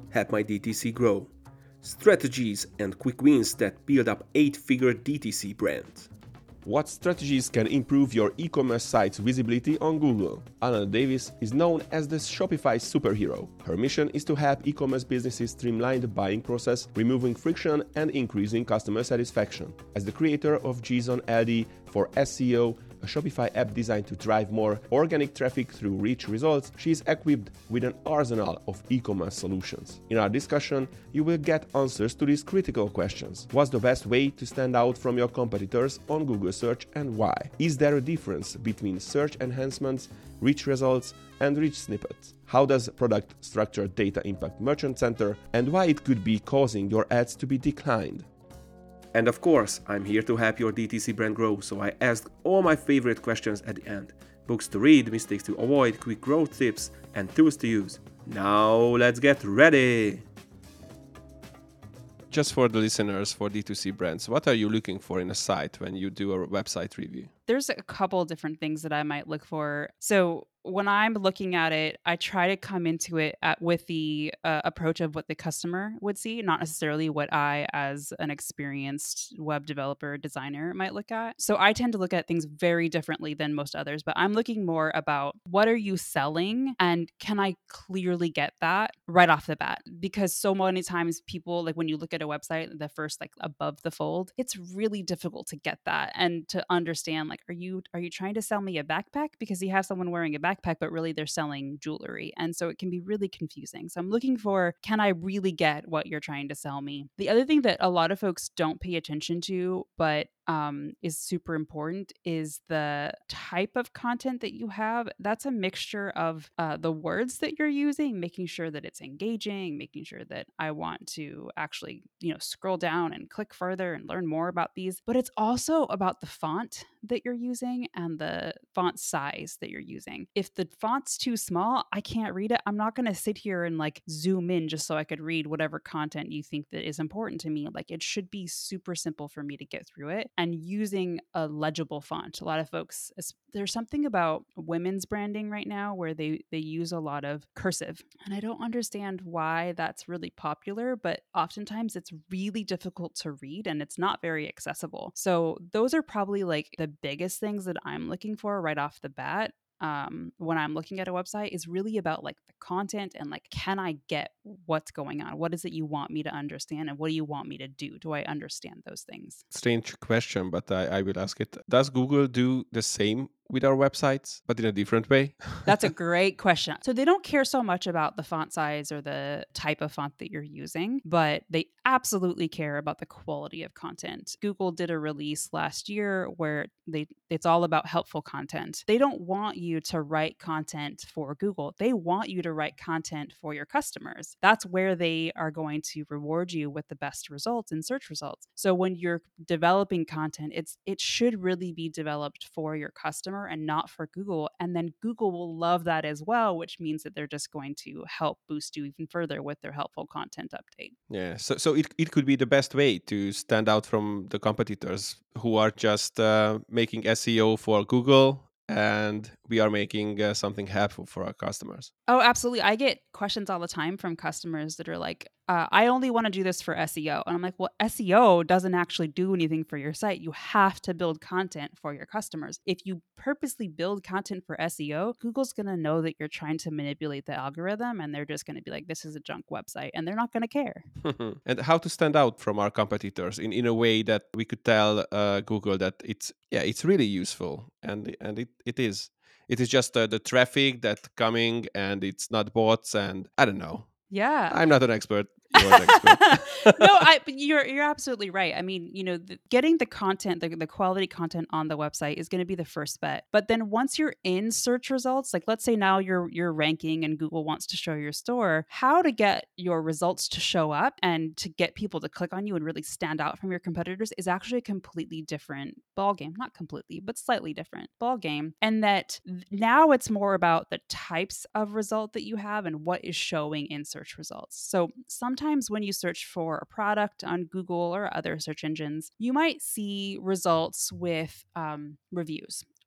Help my DTC grow. Strategies and quick wins that build up 8-figure DTC brand. What strategies can improve your e-commerce site's visibility on Google? Alana Davis is known as the Shopify superhero. Her mission is to help e-commerce businesses streamline the buying process, removing friction and increasing customer satisfaction. As the creator of JSON LD for SEO, a Shopify app designed to drive more organic traffic through rich results, she is equipped with an arsenal of e-commerce solutions. In our discussion, you will get answers to these critical questions. What's the best way to stand out from your competitors on Google search and why? Is there a difference between search enhancements, rich results, and rich snippets? How does product structured data impact Merchant Center, and why it could be causing your ads to be declined? And of course, I'm here to help your DTC brand grow, so I asked all my favorite questions at the end. Books to read, mistakes to avoid, quick growth tips, and tools to use. Now let's get ready! Just for the listeners, for D2C brands, what are you looking for in a site when you do a website review? There's a couple different things that I might look for. So when I'm looking at it, I try to come into it with the approach of what the customer would see, not necessarily what I, as an experienced web developer, designer, might look at. So I tend to look at things very differently than most others, but I'm looking more about what are you selling and can I clearly get that right off the bat? Because so many times people, like when you look at a website, the first like above the fold, it's really difficult to get that and to understand like, are you trying to sell me a backpack? Because you have someone wearing a backpack, but really they're selling jewelry. And so it can be really confusing. So I'm looking for, can I really get what you're trying to sell me? The other thing that a lot of folks don't pay attention to, but is super important is the type of content that you have. That's a mixture of the words that you're using, making sure that it's engaging, making sure that I want to actually, scroll down and click further and learn more about these. But it's also about the font that you're using and the font size that you're using. If the font's too small, I can't read it. I'm not going to sit here and like zoom in just so I could read whatever content you think that is important to me. Like it should be super simple for me to get through it and using a legible font. A lot of folks, there's something about women's branding right now where they use a lot of cursive. And I don't understand why that's really popular, but oftentimes it's really difficult to read and it's not very accessible. So those are probably like the biggest things that I'm looking for right off the bat. When I'm looking at a website is really about like the content and like, can I get what's going on? What is it you want me to understand? And what do you want me to do? Do I understand those things? Strange question, but I will ask it. Does Google do the same with our websites, but in a different way? That's a great question. So they don't care so much about the font size or the type of font that you're using, but they absolutely care about the quality of content. Google did a release last year where it's all about helpful content. They don't want you to write content for Google. They want you to write content for your customers. That's where they are going to reward you with the best results in search results. So when you're developing content, it should really be developed for your customer and not for Google. And then Google will love that as well, which means that they're just going to help boost you even further with their helpful content update. Yeah, so it could be the best way to stand out from the competitors who are just making SEO for Google, and we are making something helpful for our customers. Oh, absolutely. I get questions all the time from customers that are like, I only want to do this for SEO. And I'm like, well, SEO doesn't actually do anything for your site. You have to build content for your customers. If you purposely build content for SEO, Google's going to know that you're trying to manipulate the algorithm and they're just going to be like, this is a junk website and they're not going to care. And how to stand out from our competitors in a way that we could tell Google that it's really useful, and it is. It is just the traffic that coming, and it's not bots, and I don't know. Yeah. I'm not an expert. You're an expert. No, but you're absolutely right. I mean, getting the content, the quality content on the website is going to be the first bet. But then once you're in search results, like let's say now you're ranking and Google wants to show your store, how to get your results to show up and to get people to click on you and really stand out from your competitors is actually a completely different ballgame. Not completely, but slightly different ballgame. And that now it's more about the types of result that you have and what is showing in search results. So sometimes when you search for a product on Google or other search engines, you might see results with reviews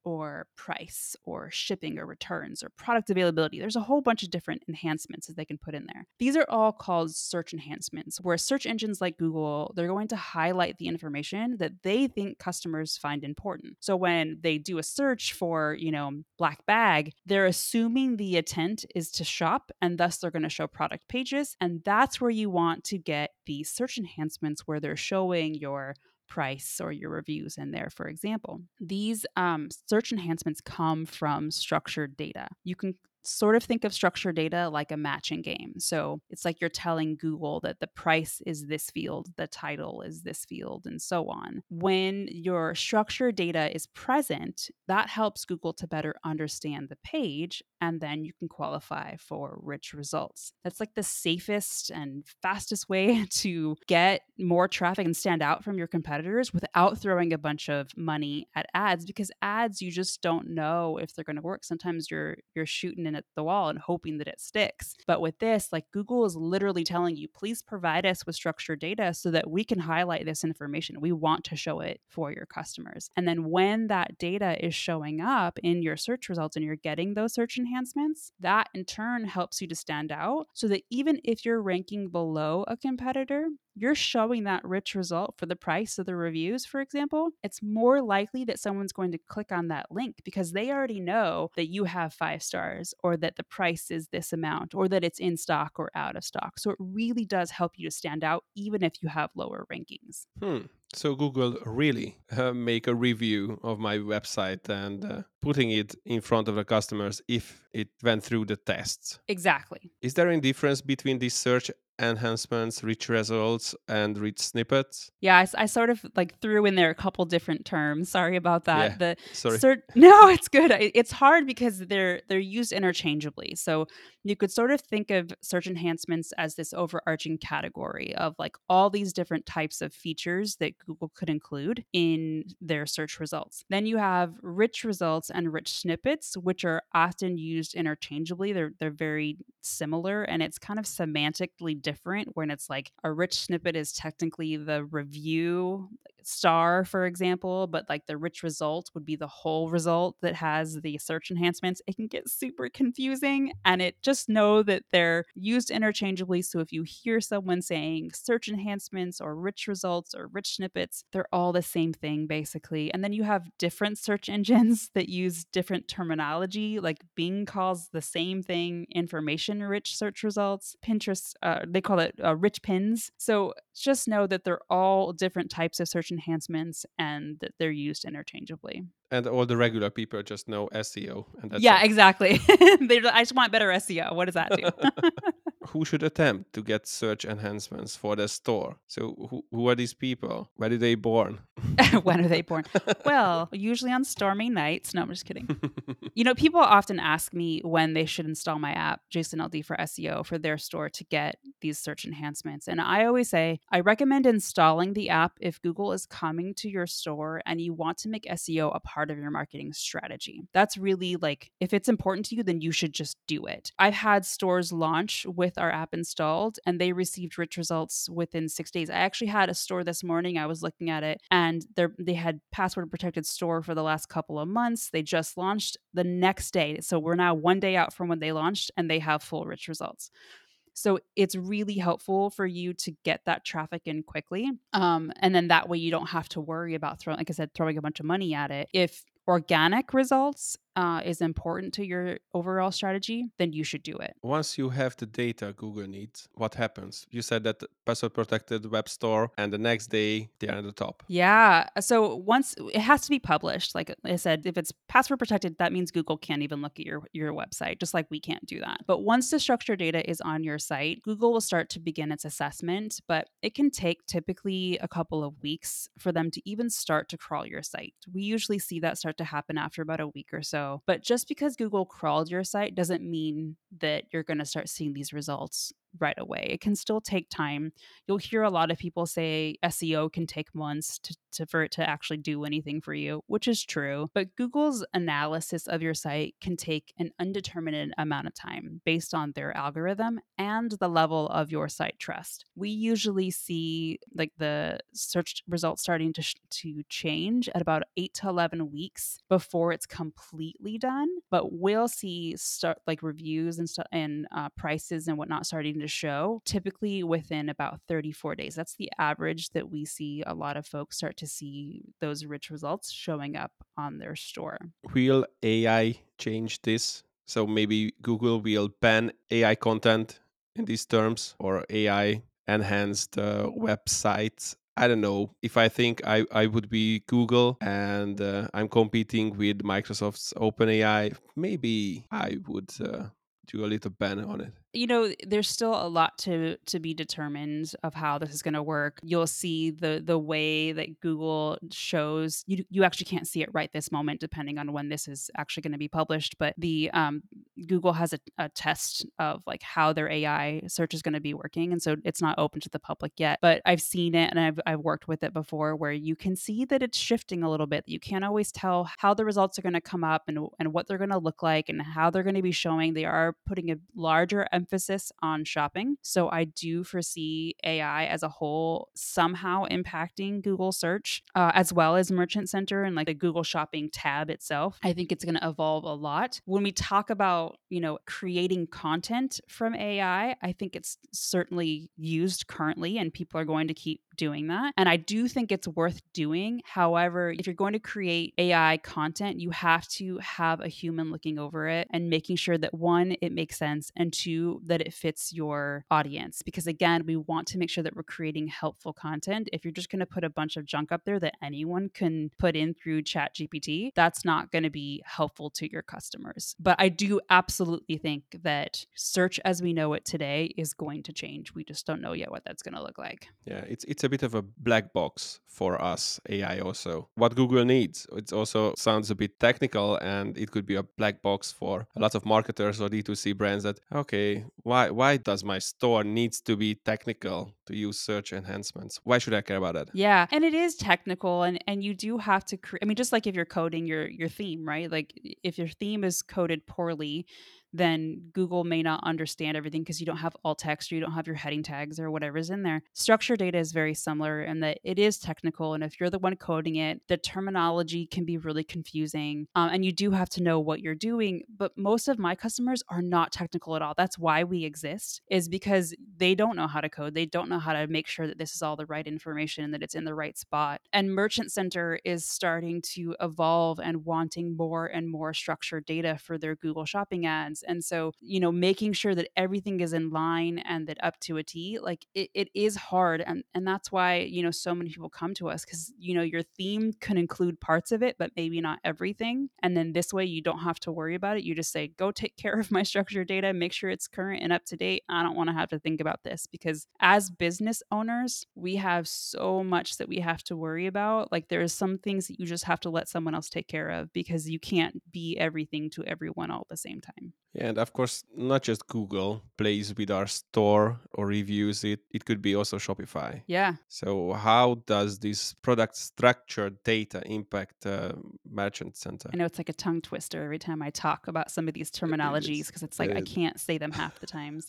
or price or shipping or returns or product availability. There's a whole bunch of different enhancements that they can put in there. These are all called search enhancements, where search engines like Google, they're going to highlight the information that they think customers find important. So when they do a search for, black bag, they're assuming the intent is to shop, and thus they're going to show product pages. And that's where you want to get these search enhancements where they're showing your price or your reviews in there, for example. These search enhancements come from structured data. You can sort of think of structured data like a matching game. So it's like you're telling Google that the price is this field, the title is this field, and so on. When your structured data is present, that helps Google to better understand the page, and then you can qualify for rich results. That's like the safest and fastest way to get more traffic and stand out from your competitors without throwing a bunch of money at ads, because ads, you just don't know if they're going to work. Sometimes you're shooting in at the wall and hoping that it sticks. But with this, like, Google is literally telling you, please provide us with structured data so that we can highlight this information. We want to show it for your customers. And then when that data is showing up in your search results and you're getting those search enhancements, that in turn helps you to stand out, so that even if you're ranking below a competitor, you're showing that rich result for the price of the reviews, for example. It's more likely that someone's going to click on that link because they already know that you have 5 stars, or that the price is this amount, or that it's in stock or out of stock. So it really does help you to stand out even if you have lower rankings. So Google really make a review of my website and putting it in front of the customers if it went through the tests. Exactly. Is there any difference between these search enhancements, rich results, and rich snippets? Yeah, I sort of like threw in there a couple different terms. Sorry about that. Yeah, sorry. No, it's good. It's hard because they're used interchangeably. So you could sort of think of search enhancements as this overarching category of like all these different types of features that Google could include in their search results. Then you have rich results and rich snippets, which are often used interchangeably. They're very similar, and it's kind of semantically different when it's like a rich snippet is technically the review star, for example, but like the rich result would be the whole result that has the search enhancements. It can get super confusing, and it just know that they're used interchangeably. So if you hear someone saying search enhancements or rich results or rich snippets, they're all the same thing basically. And then you have different search engines that use different terminology. Like Bing calls the same thing information rich search results. Pinterest, they call it rich pins. So just know that they're all different types of search enhancements and that they're used interchangeably. And all the regular people just know SEO, and that's Yeah, it. exactly. I just want better SEO. What does that do? Who should attempt to get search enhancements for their store? So who are these people? Where did they born? When are they born? Well, usually on stormy nights. No, I'm just kidding. People often ask me when they should install my app, Jason LD for SEO, for their store to get these search enhancements. And I always say, I recommend installing the app if Google is coming to your store and you want to make SEO a part of your marketing strategy. That's really like, if it's important to you, then you should just do it. I've had stores launch with our app installed and they received rich results within 6 days. I actually had a store this morning. I was looking at it and they had password protected store for the last couple of months. They just launched the next day. So we're now 1 day out from when they launched and they have full rich results. So it's really helpful for you to get that traffic in quickly. And then that way you don't have to worry about throwing a bunch of money at it. If organic results is important to your overall strategy, then you should do it. Once you have the data Google needs, what happens? You said that password protected web store, and the next day they are at the top. Yeah. So once it has to be published, like I said, if it's password protected, that means Google can't even look at your website, just like we can't do that. But once the structured data is on your site, Google will start to begin its assessment, but it can take typically a couple of weeks for them to even start to crawl your site. We usually see that start to happen after about a week or so. But just because Google crawled your site doesn't mean that you're going to start seeing these results right away. It can still take time. You'll hear a lot of people say SEO can take months for it to actually do anything for you, which is true. But Google's analysis of your site can take an undeterminate amount of time based on their algorithm and the level of your site trust. We usually see like the search results starting to change at about 8 to 11 weeks before it's completely done, but we'll see start like reviews and stuff and prices and whatnot starting to show typically within about 34 days. That's the average that we see a lot of folks start to see those rich results showing up on their store. Will AI change this? So maybe Google will ban AI content in these terms, or AI enhanced websites. I don't know. If I think I would be Google and I'm competing with Microsoft's OpenAI, maybe I would do a little ban on it. There's still a lot to be determined of how this is going to work. You'll see the way that Google shows you actually can't see it right this moment, depending on when this is actually going to be published. But the Google has a test of like how their AI search is going to be working, and so it's not open to the public yet. But I've seen it and I've worked with it before, where you can see that it's shifting a little bit. You can't always tell how the results are going to come up and what they're going to look like and how they're going to be showing. They are putting a larger emphasis on shopping. So I do foresee AI as a whole somehow impacting Google search, as well as Merchant Center and like the Google Shopping tab itself. I think it's going to evolve a lot. When we talk about, creating content from AI, I think it's certainly used currently and people are going to keep doing that. And I do think it's worth doing. However, if you're going to create AI content, you have to have a human looking over it and making sure that one, it makes sense, and two, that it fits your audience. Because again, we want to make sure that we're creating helpful content. If you're just going to put a bunch of junk up there that anyone can put in through ChatGPT, that's not going to be helpful to your customers. But I do absolutely think that search as we know it today is going to change. We just don't know yet what that's going to look like. Yeah, it's a bit of a black box for us, AI also. What Google needs. It also sounds a bit technical, and it could be a black box for a lot of marketers or D2C brands that, okay, why does my store needs to be technical to use search enhancements? Why should I care about that? Yeah, and it is technical, and you do have to I mean, just like if you're coding your theme, right? Like if your theme is coded poorly, then Google may not understand everything because you don't have alt text or you don't have your heading tags or whatever's in there. Structured data is very similar in that it is technical, and if you're the one coding it, the terminology can be really confusing, and you do have to know what you're doing. But most of my customers are not technical at all. That's why we exist, is because they don't know how to code. They don't know how to make sure that this is all the right information and that it's in the right spot. And Merchant Center is starting to evolve and wanting more and more structured data for their Google Shopping ads. And so, making sure that everything is in line and that up to a T, like it is hard. And that's why, so many people come to us because, your theme can include parts of it, but maybe not everything. And then this way you don't have to worry about it. You just say, go take care of my structured data, make sure it's current and up to date. I don't want to have to think about this, because as business owners, we have so much that we have to worry about. Like there is some things that you just have to let someone else take care of because you can't be everything to everyone all at the same time. Yeah, and of course, not just Google plays with our store or reviews it. It could be also Shopify. Yeah. So how does this product structured data impact Merchant Center? I know it's like a tongue twister every time I talk about some of these terminologies because it's like I can't say them half the times.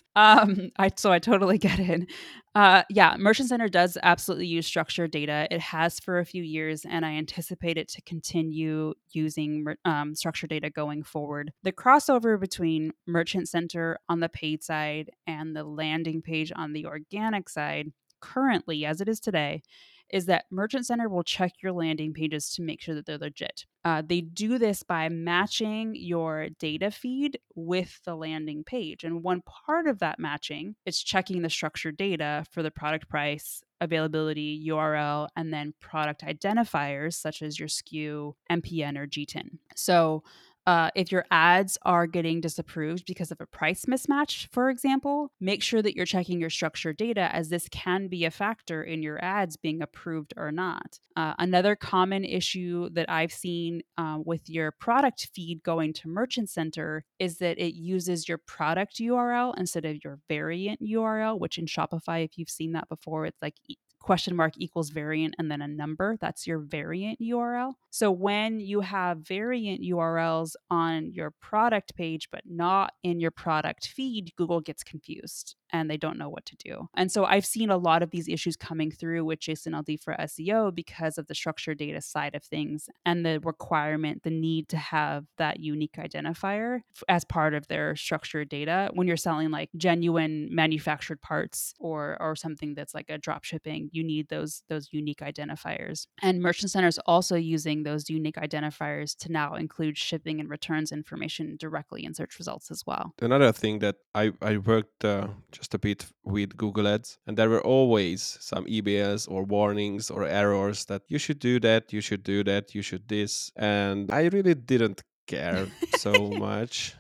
I totally get it. Yeah, Merchant Center does absolutely use structured data. It has for a few years, and I anticipate it to continue using structured data going forward. The crossover between Merchant Center on the paid side and the landing page on the organic side, currently, as it is today, is that Merchant Center will check your landing pages to make sure that they're legit. They do this by matching your data feed with the landing page. And one part of that matching is checking the structured data for the product price, availability, URL, and then product identifiers such as your SKU, MPN, or GTIN. So If your ads are getting disapproved because of a price mismatch, for example, make sure that you're checking your structured data, as this can be a factor in your ads being approved or not. Another common issue that I've seen with your product feed going to Merchant Center is that it uses your product URL instead of your variant URL, which in Shopify, if you've seen that before, it's like question mark equals variant and then a number. That's your variant URL. So when you have variant URLs on your product page, but not in your product feed, Google gets confused and they don't know what to do. And so I've seen a lot of these issues coming through with JSON-LD for SEO because of the structured data side of things and the requirement, the need to have that unique identifier as part of their structured data when you're selling like genuine manufactured parts or something that's like a drop shipping. You need those unique identifiers. And Merchant Center is also using those unique identifiers to now include shipping and returns information directly in search results as well. Another thing that I worked just a bit with Google Ads, and there were always some emails or warnings or errors that you should do that, you should do that, you should this. And I really didn't care so much.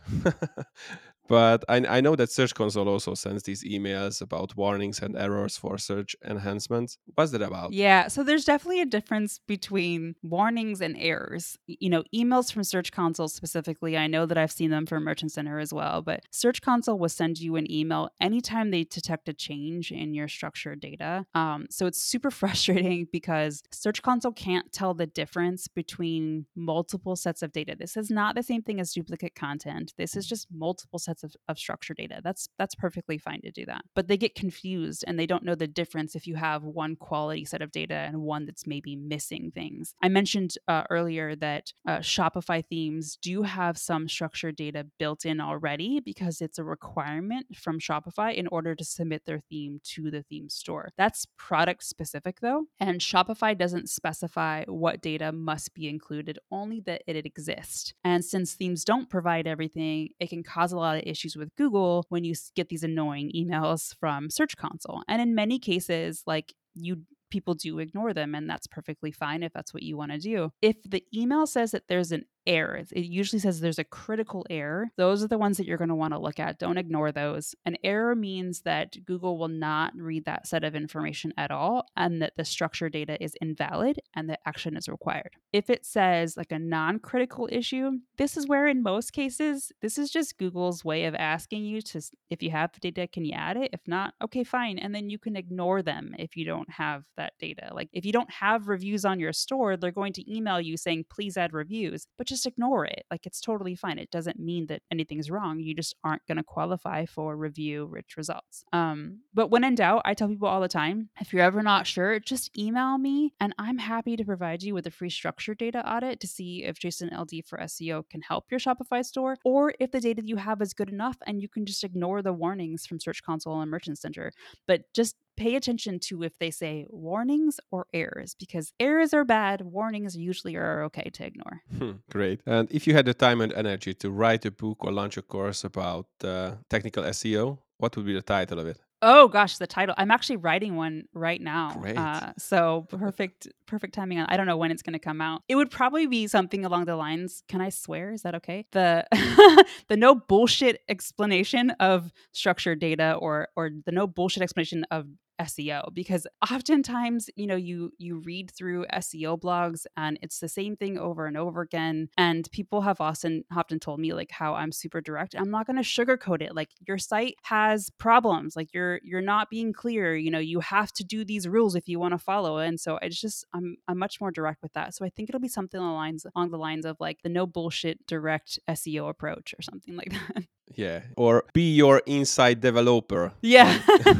But I know that Search Console also sends these emails about warnings and errors for search enhancements. What's that about? Yeah, so there's definitely a difference between warnings and errors. Emails from Search Console specifically, I know that I've seen them from Merchant Center as well, but Search Console will send you an email anytime they detect a change in your structured data. So it's super frustrating because Search Console can't tell the difference between multiple sets of data. This is not the same thing as duplicate content. This is just multiple sets of structured data. That's perfectly fine to do that. But they get confused and they don't know the difference if you have one quality set of data and one that's maybe missing things. I mentioned earlier that Shopify themes do have some structured data built in already because it's a requirement from Shopify in order to submit their theme to the theme store. That's product specific though, and Shopify doesn't specify what data must be included, only that it exists. And since themes don't provide everything, it can cause a lot of issues with Google when you get these annoying emails from Search Console. And in many cases, like people do ignore them, and that's perfectly fine if that's what you want to do. If the email says that there's an error, it usually says there's a critical error. Those are the ones that you're going to want to look at. Don't ignore those. An error means that Google will not read that set of information at all and that the structured data is invalid and that action is required. If it says like a non-critical issue, this is where in most cases, this is just Google's way of asking you to, if you have the data, can you add it? If not, okay, fine. And then you can ignore them if you don't have that data. Like if you don't have reviews on your store, they're going to email you saying, please add reviews, but just ignore it. Like it's totally fine. It doesn't mean that anything's wrong. You just aren't going to qualify for review rich results. But when in doubt, I tell people all the time, if you're ever not sure, just email me and I'm happy to provide you with a free structured data audit to see if JSON-LD for SEO can help your Shopify store, or if the data you have is good enough and you can just ignore the warnings from Search Console and Merchant Center. But just pay attention to if they say warnings or errors, because errors are bad, warnings usually are okay to ignore. Great. And if you had the time and energy to write a book or launch a course about technical SEO, what would be the title of it? Oh gosh, the title. I'm actually writing one right now. Great. So perfect timing on. I don't know when it's going to come out. It would probably be something along the lines, can I swear? Is that okay? The the no bullshit explanation of structured data or the no bullshit explanation of SEO, because oftentimes, you read through SEO blogs and it's the same thing over and over again. And people have often told me like how I'm super direct. I'm not going to sugarcoat it. Like your site has problems. Like you're not being clear. You have to do these rules if you want to follow. And so I'm much more direct with that. So I think it'll be something along the lines of like the no bullshit direct SEO approach or something like that. Yeah. Or be your inside developer. Yeah.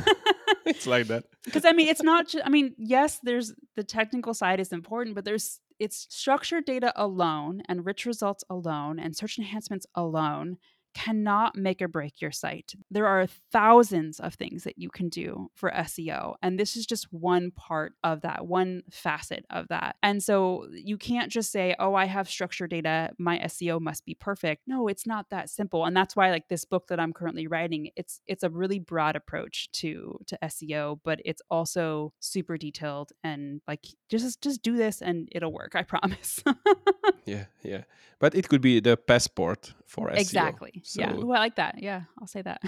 It's like that. Because it's not just, yes, there's the technical side is important, but it's structured data alone and rich results alone and search enhancements alone cannot make or break your site. There are thousands of things that you can do for SEO. And this is just one part of that, one facet of that. And so you can't just say, oh, I have structured data, my SEO must be perfect. No, it's not that simple. And that's why like this book that I'm currently writing, it's a really broad approach to SEO, but it's also super detailed and like just do this and it'll work. I promise. Yeah. But it could be the passport for SEO. Exactly. So Yeah. Ooh, I like that. Yeah, I'll say that.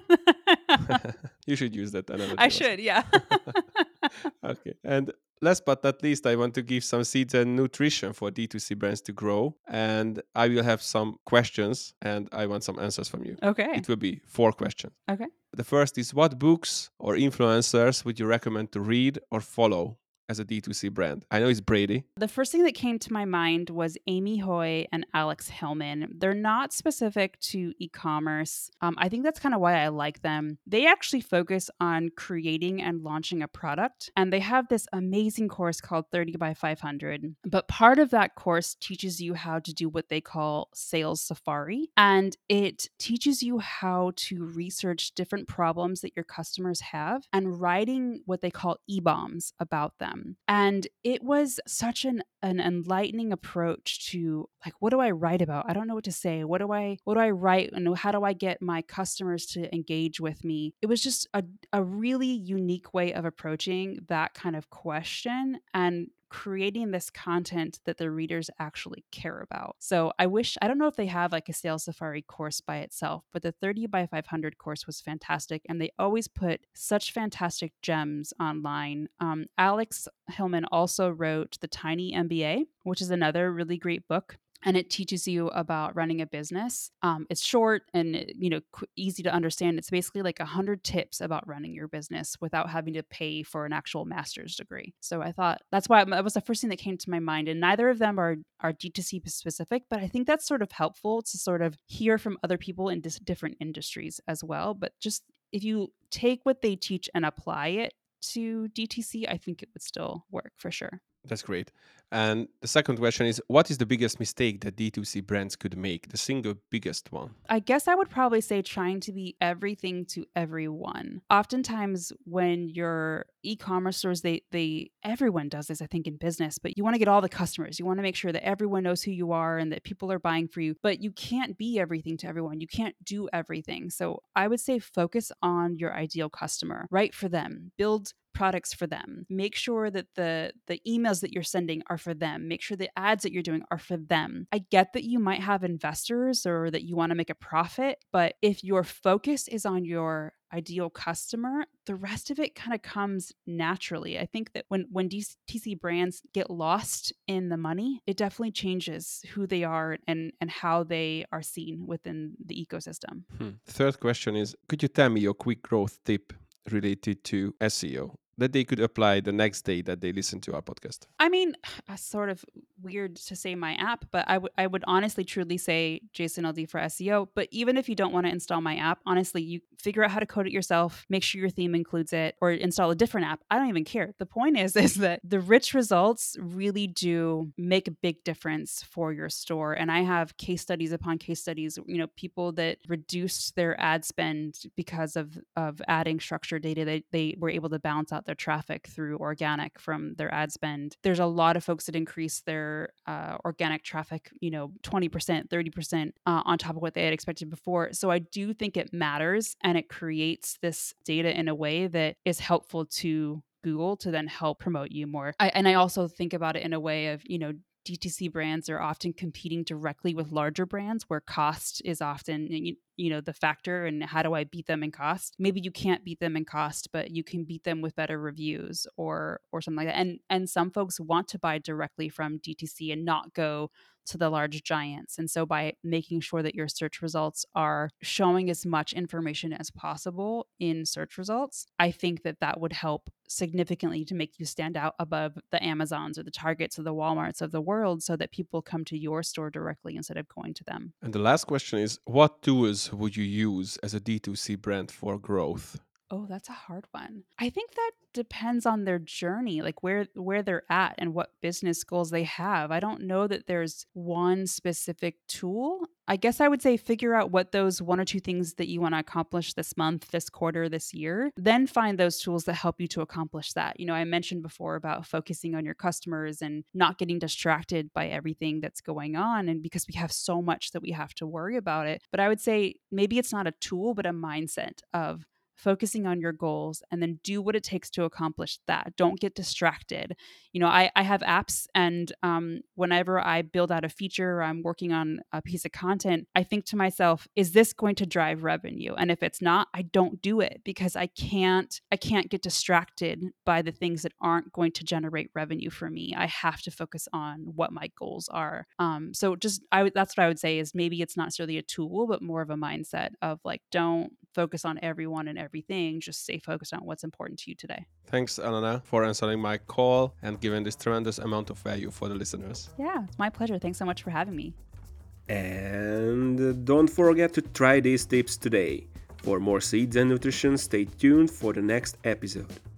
you should use that analogy. I also. should, yeah. Okay. And last but not least, I want to give some seeds and nutrition for D2C brands to grow. And I will have some questions and I want some answers from you. Okay. It will be 4 questions. Okay. The first is, what books or influencers would you recommend to read or follow as a D2C brand? I know it's Brady. The first thing that came to my mind was Amy Hoy and Alex Hillman. They're not specific to e-commerce. I think that's kind of why I like them. They actually focus on creating and launching a product, and they have this amazing course called 30 by 500. But part of that course teaches you how to do what they call sales safari, and it teaches you how to research different problems that your customers have and writing what they call e-bombs about them. And it was such an enlightening approach to like, what do I write about? I don't know what to say. What do I write? And how do I get my customers to engage with me? It was just a really unique way of approaching that kind of question and creating this content that the readers actually care about. So I don't know if they have like a sales safari course by itself, but the 30 by 500 course was fantastic. And they always put such fantastic gems online. Alex Hillman also wrote The Tiny MBA, which is another really great book. And it teaches you about running a business. It's short and easy to understand. It's basically like 100 tips about running your business without having to pay for an actual master's degree. So I thought that's why that was the first thing that came to my mind. And neither of them are D2C specific, but I think that's sort of helpful to sort of hear from other people in different industries as well. But just if you take what they teach and apply it to DTC, I think it would still work for sure. That's great. And the second question is, what is the biggest mistake that D2C brands could make? The single biggest one? I guess I would probably say trying to be everything to everyone. Oftentimes when you're e-commerce stores, everyone does this, I think, in business, but you want to get all the customers. You want to make sure that everyone knows who you are and that people are buying for you, but you can't be everything to everyone. You can't do everything. So I would say focus on your ideal customer, write for them, build products for them. Make sure that the emails that you're sending are for them. Make sure the ads that you're doing are for them. I get that you might have investors or that you want to make a profit, but if your focus is on your ideal customer, the rest of it kind of comes naturally. I think that when DTC brands get lost in the money, it definitely changes who they are and how they are seen within the ecosystem. Third question is, could you tell me your quick growth tip related to SEO that they could apply the next day that they listen to our podcast? I mean, it's sort of weird to say my app, but I would honestly truly say Jason LD for SEO. But even if you don't want to install my app, honestly, you figure out how to code it yourself, make sure your theme includes it, or install a different app. I don't even care. The point is that the rich results really do make a big difference for your store. And I have case studies upon case studies, people that reduced their ad spend because of adding structured data. They were able to balance out their traffic through organic from their ad spend. There's a lot of folks that increase their organic traffic, 20%, 30% on top of what they had expected before. So I do think it matters, and it creates this data in a way that is helpful to Google to then help promote you more. I also think about it in a way of, DTC brands are often competing directly with larger brands where cost is often, the factor, and how do I beat them in cost? Maybe you can't beat them in cost, but you can beat them with better reviews or something like that. And some folks want to buy directly from DTC and not go to the large giants. And so by making sure that your search results are showing as much information as possible in search results, I think that would help significantly to make you stand out above the Amazons or the Targets or the Walmarts of the world, so that people come to your store directly instead of going to them. And the last question is, what tools would you use as a D2C brand for growth? Oh, that's a hard one. I think that depends on their journey, like where they're at and what business goals they have. I don't know that there's one specific tool. I guess I would say figure out what those one or two things that you want to accomplish this month, this quarter, this year. Then find those tools that help you to accomplish that. I mentioned before about focusing on your customers and not getting distracted by everything that's going on, and because we have so much that we have to worry about it. But I would say maybe it's not a tool, but a mindset of focusing on your goals and then do what it takes to accomplish that. Don't get distracted. I have apps, and whenever I build out a feature or I'm working on a piece of content, I think to myself, is this going to drive revenue? And if it's not, I don't do it, because I can't get distracted by the things that aren't going to generate revenue for me. I have to focus on what my goals are. So that's what I would say is maybe it's not necessarily a tool, but more of a mindset of like, don't focus on everyone and everything. Just stay focused on what's important to you today. Thanks, Alana, for answering my call and giving this tremendous amount of value for the listeners. Yeah, it's my pleasure. Thanks so much for having me. And don't forget to try these tips today. For more seeds and nutrition, stay tuned for the next episode.